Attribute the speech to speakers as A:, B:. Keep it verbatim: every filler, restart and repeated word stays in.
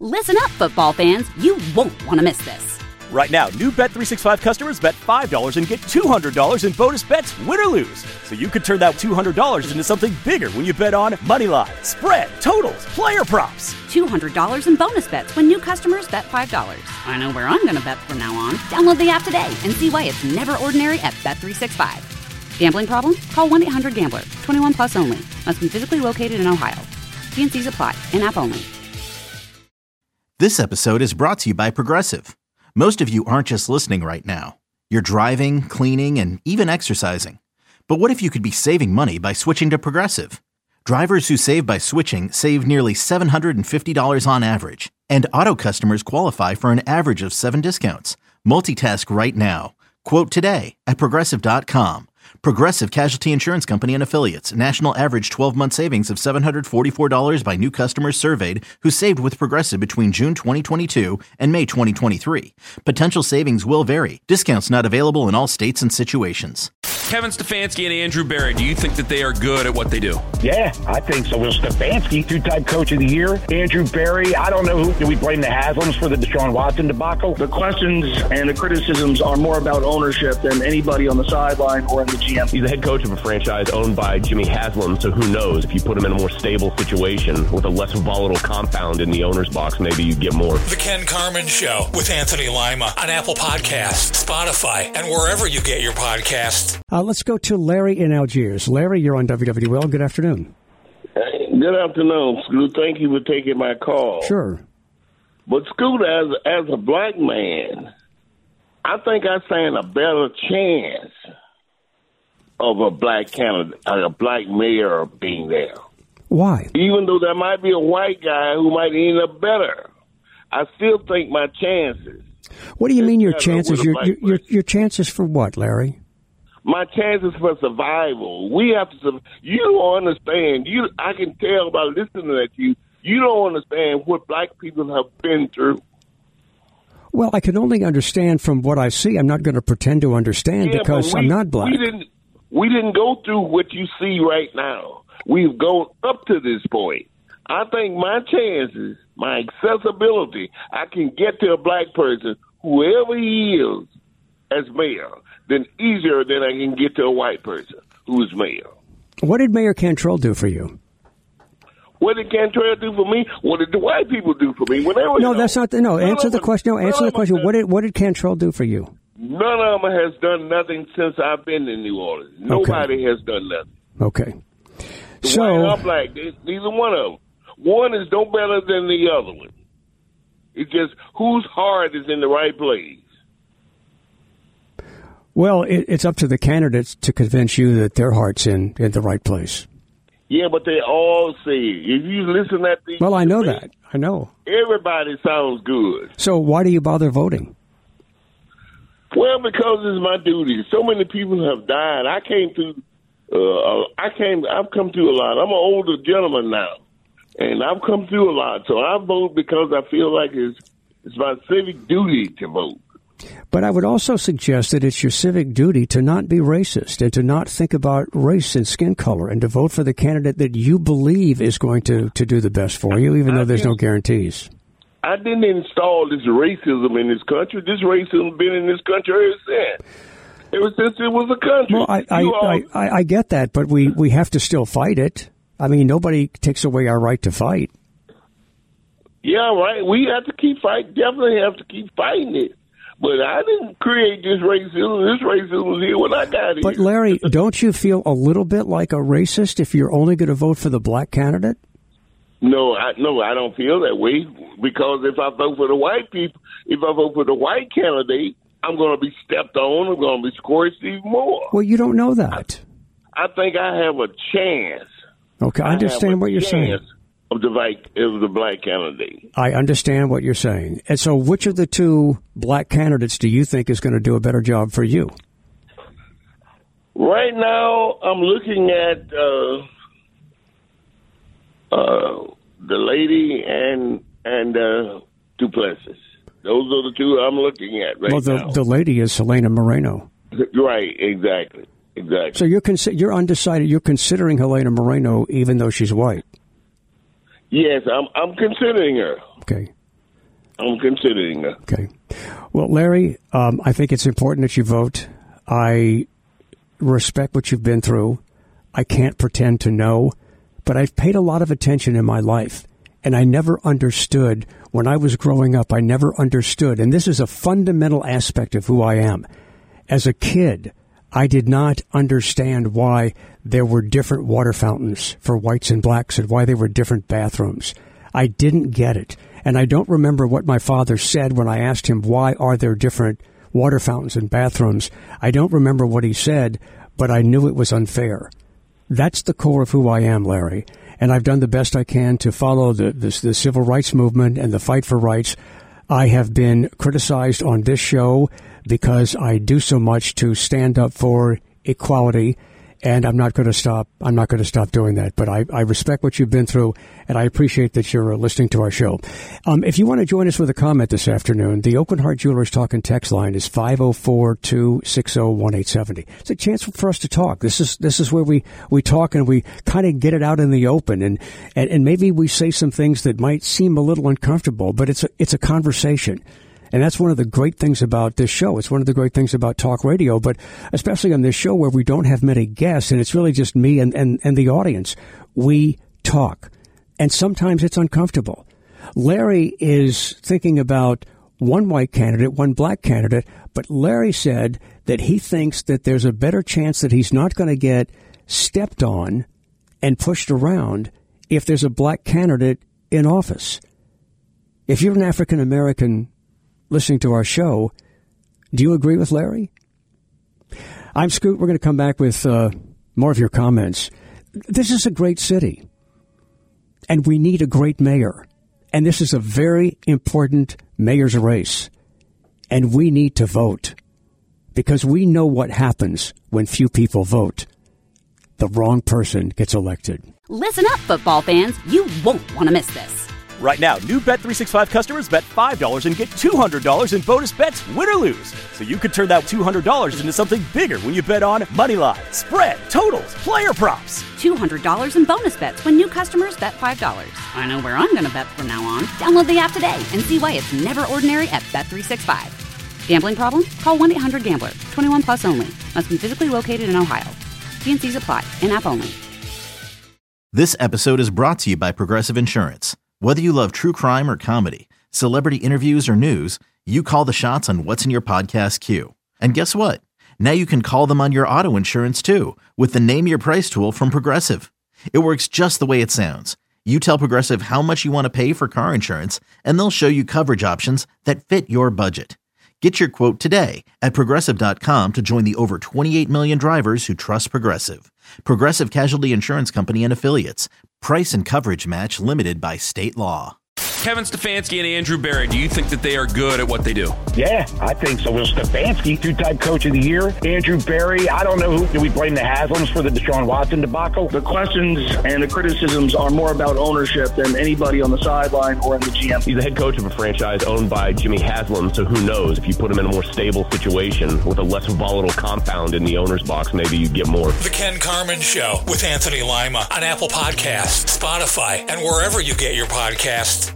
A: Listen up, football fans. You won't want to miss this.
B: Right now, new Bet three sixty-five customers bet five dollars and get two hundred dollars in bonus bets, win or lose. So you could turn that two hundred dollars into something bigger when you bet on money line, spread, totals, player props.
A: two hundred dollars in bonus bets when new customers bet five dollars. I know where I'm going to bet from now on. Download the app today and see why it's never ordinary at Bet three sixty-five. Gambling problem? Call one eight hundred gambler. twenty-one plus only. Must be physically located in Ohio. T and C's apply. In-app only.
C: This episode is brought to you by Progressive. Most of you aren't just listening right now. You're driving, cleaning, and even exercising. But what if you could be saving money by switching to Progressive? Drivers who save by switching save nearly seven hundred fifty dollars on average. And auto customers qualify for an average of seven discounts. Multitask right now. Quote today at Progressive dot com. Progressive Casualty Insurance Company and Affiliates. National average twelve-month savings of seven hundred forty-four dollars by new customers surveyed who saved with Progressive between June twenty twenty-two and May twenty twenty-three. Potential savings will vary. Discounts not available in all states and situations.
D: Kevin Stefanski and Andrew Berry, do you think that they are good at what they do?
E: Yeah, I think so. Well, Stefanski, two-time coach of the year. Andrew Berry, I don't know who. Do we blame the Haslams for the Deshaun Watson debacle?
F: The questions and the criticisms are more about ownership than anybody on the sideline or in the G M.
G: He's the head coach of a franchise owned by Jimmy Haslam, so who knows? If you put him in a more stable situation with a less volatile compound in the owner's box, maybe you get more.
H: The Ken Carman Show with Anthony Lima on Apple Podcasts, Spotify, and wherever you get your podcasts.
I: Uh, let's go to Larry in Algiers. Larry, you're on W W L. Good afternoon.
J: Hey, good afternoon, Scoot. Thank you for taking my call.
I: Sure.
J: But, Scoot, as, as a black man, I think I stand a better chance of a black candidate, a black mayor being there.
I: Why?
J: Even though there might be a white guy who might end up better, I still think my chances.
I: What do you mean your chances? Your, your, your, your chances for what, Larry?
J: My chances for survival. We have to. You don't understand. You, I can tell by listening to you. You don't understand what black people have been through.
I: Well, I can only understand from what I see. I'm not going to pretend to understand yeah, because we, I'm not black.
J: We didn't. We didn't go through what you see right now. We've gone up to this point. I think my chances, my accessibility, I can get to a black person, whoever he is, as mayor, then easier than I can get to a white person who's mayor.
I: What did Mayor Cantrell do for you?
J: What did Cantrell do for me? What did the white people do for me? When they were,
I: no,
J: you know,
I: that's not the, no. Answer the question. No, answer the question. What did what did Cantrell do for you?
J: None of them has done nothing since I've been in New Orleans. Nobody okay. has done nothing.
I: Okay.
J: The
I: so,
J: white or black, they, neither one of them. One is no better than the other one. It's just whose heart is in the right place.
I: Well, it, it's up to the candidates to convince you that their heart's in, in the right place.
J: Yeah, but they all say it. If you listen at these...
I: Well, I know that. I know.
J: Everybody sounds good.
I: So why do you bother voting?
J: Well, because it's my duty. So many people have died. I came through, uh, I came, I've come through a lot. I'm an older gentleman now, and I've come through a lot. So I vote because I feel like it's, it's my civic duty to vote.
I: But I would also suggest that it's your civic duty to not be racist and to not think about race and skin color and to vote for the candidate that you believe is going to, to do the best for you, even though there's no guarantees.
J: I didn't install this racism in this country. This racism has been in this country ever since. Ever since it was a country.
I: Well, I, I, all... I, I, I get that, but we, we have to still fight it. I mean, nobody takes away our right to fight.
J: Yeah, right. We have to keep fighting. Definitely have to keep fighting it. But I didn't create this racism. This racism was here when I got here.
I: But, Larry, don't you feel a little bit like a racist if you're only going to vote for the black candidate?
J: No, I, no, I don't feel that way. Because if I vote for the white people, if I vote for the white candidate, I'm going to be stepped on. I'm going to be scorched even more.
I: Well, you don't know that.
J: I, I think I have a chance.
I: Okay, I understand what you're saying.
J: Of the, black, of the black candidate.
I: I understand what you're saying. And so which of the two black candidates do you think is going to do a better job for you?
J: Right now, I'm looking at uh, uh, the lady and and uh, Duplessis. Those are the two I'm looking at right
I: well, the,
J: now.
I: the lady is Helena Moreno.
J: Right, exactly, exactly.
I: So you're consi- you're undecided. You're considering Helena Moreno even though she's white.
J: Yes, I'm I'm considering her.
I: Okay.
J: I'm considering that.
I: Okay. Well, Larry, um, I think it's important that you vote. I respect what you've been through. I can't pretend to know, but I've paid a lot of attention in my life, and I never understood when I was growing up. I never understood, and this is a fundamental aspect of who I am. As a kid, I did not understand why there were different water fountains for whites and blacks and why there were different bathrooms. I didn't get it. And I don't remember what my father said when I asked him, why are there different water fountains and bathrooms? I don't remember what he said, but I knew it was unfair. That's the core of who I am, Larry. And I've done the best I can to follow the, the, the civil rights movement and the fight for rights. I have been criticized on this show because I do so much to stand up for equality, and I'm not going to stop. I'm not going to stop doing that. But I, I respect what you've been through, and I appreciate that you're listening to our show. Um, if you want to join us with a comment this afternoon, the Oakland Heart Jewelers Talk and Text line is five oh four, two six oh, one eight seven oh. It's a chance for us to talk. This is this is where we, we talk and we kind of get it out in the open, and, and, and maybe we say some things that might seem a little uncomfortable, but it's a, it's a conversation. And that's one of the great things about this show. It's one of the great things about talk radio, but especially on this show where we don't have many guests and it's really just me and, and, and the audience. We talk. And sometimes it's uncomfortable. Larry is thinking about one white candidate, one black candidate, but Larry said that he thinks that there's a better chance that he's not going to get stepped on and pushed around if there's a black candidate in office. If you're an African American listening to our show, do you agree with Larry? I'm Scoot. We're going to come back with uh, more of your comments. This is a great city, and we need a great mayor. And this is a very important mayor's race, and we need to vote because we know what happens when few people vote. The wrong person gets elected.
A: Listen up, football fans. You won't want to miss this.
B: Right now, new Bet three sixty-five customers bet five dollars and get two hundred dollars in bonus bets, win or lose. So you could turn that two hundred dollars into something bigger when you bet on money line, spread, totals, player props.
A: two hundred dollars in bonus bets when new customers bet five dollars. I know where I'm going to bet from now on. Download the app today and see why it's never ordinary at Bet three sixty-five. Gambling problem? Call one eight hundred gambler. twenty-one plus only. Must be physically located in Ohio. T and C's apply. In-app only.
C: This episode is brought to you by Progressive Insurance. Whether you love true crime or comedy, celebrity interviews or news, you call the shots on what's in your podcast queue. And guess what? Now you can call them on your auto insurance too with the Name Your Price tool from Progressive. It works just the way it sounds. You tell Progressive how much you want to pay for car insurance, and they'll show you coverage options that fit your budget. Get your quote today at Progressive dot com to join the over twenty-eight million drivers who trust Progressive. Progressive Casualty Insurance Company and Affiliates. Price and coverage match limited by state law.
D: Kevin Stefanski and Andrew Berry, do you think that they are good at what they do?
E: Yeah, I think so. Will Stefanski, two-time coach of the year. Andrew Berry, I don't know who. Do we blame the Haslams for the Deshaun Watson debacle?
F: The questions and the criticisms are more about ownership than anybody on the sideline or in the G M.
G: He's the head coach of a franchise owned by Jimmy Haslam, so who knows? If you put him in a more stable situation with a less volatile compound in the owner's box, maybe you get more.
H: The Ken Carman Show with Anthony Lima on Apple Podcasts, Spotify, and wherever you get your podcasts.